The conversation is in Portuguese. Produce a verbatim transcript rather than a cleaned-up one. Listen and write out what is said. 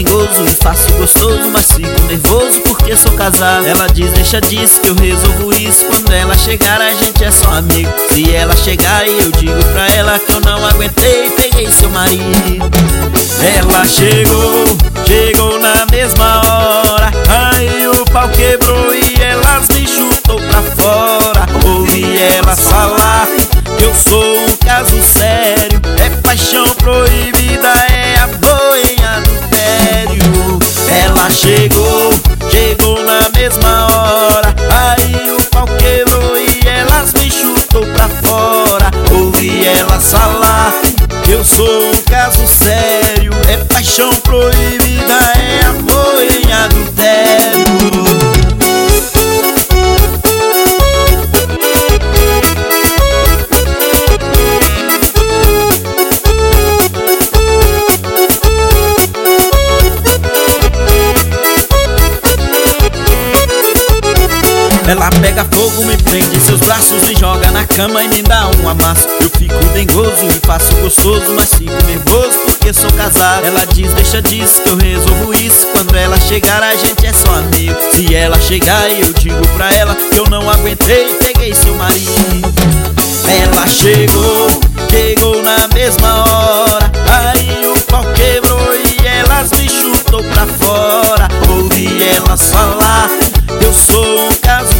dengoso e faço gostoso, mas fico nervoso porque sou casado. Ela diz, deixa disso que eu resolvo isso. Quando ela chegar a gente é só amigo. Se ela chegar e eu digo pra ela que eu não aguentei, peguei seu marido. Ela chegou, chegou na mesma hora. Aí o pau quebrou e elas me chutou pra fora. Ouvi elas falar que eu sou um caso sério. É paixão proibida, é amor em adultério. Ela chegou, chegou na mesma hora. Aí o pau quebrou e elas me chutou pra fora. Ouvi elas falar que eu sou um caso sério. É paixão proibida, é amor em adultério. Ela pega fogo, me prende em seus braços, me joga na cama e me dá um amasso. Eu fico dengoso e faço gostoso, mas fico nervoso porque sou casado. Ela diz, deixa disso que eu resolvo isso. Quando ela chegar a gente é só amigo. Se ela chegar e eu digo pra ela que eu não aguentei, peguei seu marido. Ela chegou, chegou na mesma hora. Aí o pau quebrou e elas me chutou pra fora. Ouvi elas falar que eu sou um caso